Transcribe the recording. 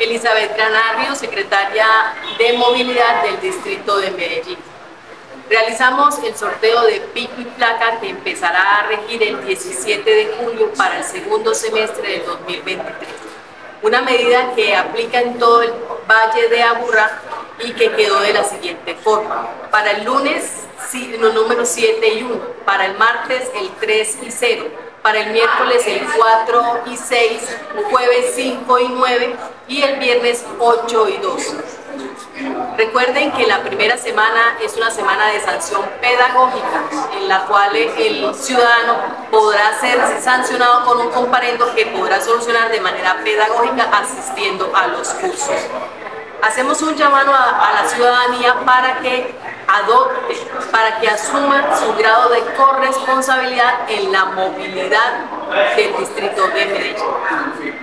Elizabeth Granario, secretaria de Movilidad del Distrito de Medellín. Realizamos el sorteo de pico y placa que empezará a regir el 17 de julio para el segundo semestre del 2023. Una medida que aplica en todo el Valle de Aburrá y que quedó de la siguiente forma. Para el lunes, los números 7 y 1. Para el martes, el 3 y 0. Para el miércoles, el 4 y 6. Jueves, 5 y 9. Y el viernes, 8 y 2. Recuerden que la primera semana es una semana de sanción pedagógica en la cual el ciudadano podrá ser sancionado con un comparendo que podrá solucionar de manera pedagógica asistiendo a los cursos. Hacemos un llamado a la ciudadanía para que adopte, para que asuma su grado de corresponsabilidad en la movilidad del distrito de Medellín.